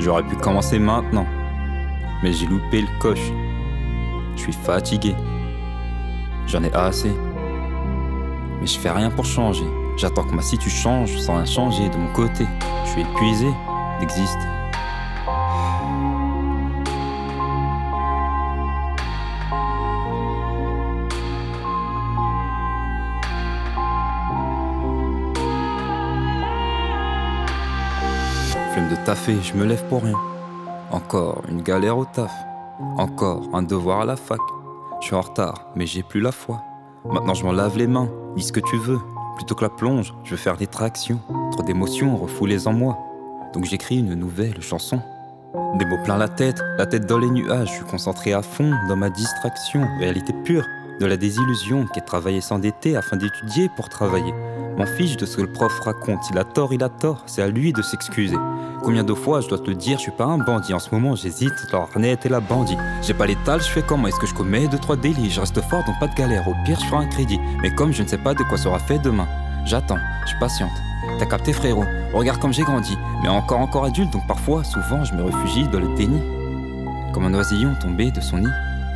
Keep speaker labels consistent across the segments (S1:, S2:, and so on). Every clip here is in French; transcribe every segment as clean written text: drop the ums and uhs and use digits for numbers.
S1: J'aurais pu commencer maintenant, mais j'ai loupé le coche. Je suis fatigué, j'en ai assez. Mais je fais rien pour changer. J'attends que ma situ change sans rien changer de mon côté. Je suis épuisé d'exister. Flemme de taffer, je me lève pour rien. Encore une galère au taf. Encore un devoir à la fac. Je suis en retard, mais j'ai plus la foi. Maintenant je m'en lave les mains, dis ce que tu veux. Plutôt que la plonge, je veux faire des tractions. Trop d'émotions refoulées en moi. Donc j'écris une nouvelle chanson. Des mots plein la tête dans les nuages. Je suis concentré à fond dans ma distraction. Réalité pure de la désillusion qui est de travailler s'endetter afin d'étudier pour travailler. M'en fiche de ce que le prof raconte. Il a tort, c'est à lui de s'excuser. Combien de fois je dois te le dire, je suis pas un bandit. En ce moment j'hésite entre l'ornette et la bandit. J'ai pas l'étal, je fais comment? Est-ce que je commets 2-3 délits? Je reste fort donc pas de galère, au pire je ferai un crédit. Mais comme je ne sais pas de quoi sera fait demain, j'attends, je patiente. T'as capté frérot, regarde comme j'ai grandi. Mais encore adulte donc parfois, souvent je me réfugie dans le déni. Comme un oisillon tombé de son nid.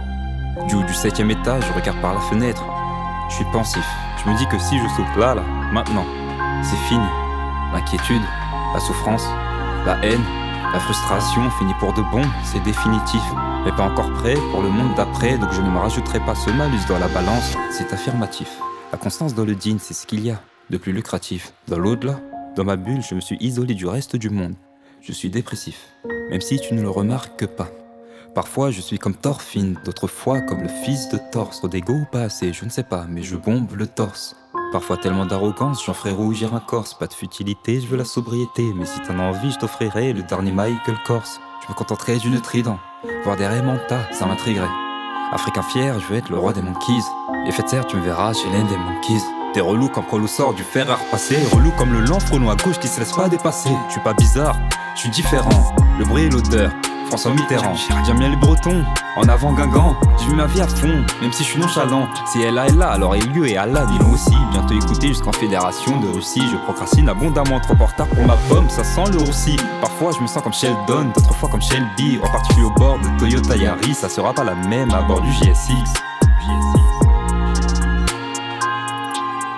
S1: Du haut du 7e étage, je regarde par la fenêtre. Je suis pensif, je me dis que si je saute là, maintenant, c'est fini. L'inquiétude, la souffrance, la haine, la frustration finit pour de bon, c'est définitif. Mais pas encore prêt pour le monde d'après, donc je ne me rajouterai pas ce malus dans la balance, c'est affirmatif. La constance dans le digne, c'est ce qu'il y a de plus lucratif. Dans l'au-delà, dans ma bulle, je me suis isolé du reste du monde. Je suis dépressif, même si tu ne le remarques pas. Parfois je suis comme Thorfinn, d'autres fois comme le fils de Thor. Trop d'égo ou pas assez, je ne sais pas, mais je bombe le torse. Parfois tellement d'arrogance, j'en ferai rougir un corse. Pas de futilité, je veux la sobriété. Mais si t'en as envie, je t'offrirai le dernier Michael Kors. Je me contenterai d'une trident, voir des Raymanta, ça m'intriguerait. Africain fier, je veux être le roi des monkeys. Et faites serre, tu me verras chez l'un des monkeys. T'es relou comme Prolo sort du fer à repasser. Relou comme le lent frelon à gauche qui se laisse pas dépasser. Je suis pas bizarre, je suis différent. Le bruit et l'odeur, François Mitterrand. J'aime bien les Bretons, en avant Guingamp. J'ai vu ma vie à fond, même si je suis nonchalant. Si elle est là, alors Elieu et Allah dis-le aussi. Bientôt écouté jusqu'en Fédération de Russie. Je procrastine abondamment, trop en retard pour ma pomme, ça sent le roussi. Parfois je me sens comme Sheldon, d'autres fois comme Shelby. En particulier au bord de Toyota Yaris, ça sera pas la même à bord du JSX.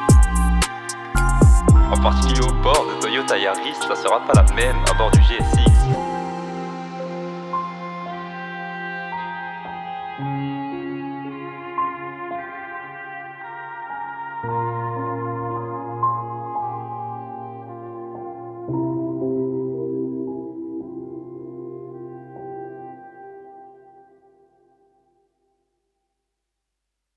S1: En particulier au bord de Toyota Yaris, ça sera pas la même à bord du GSX.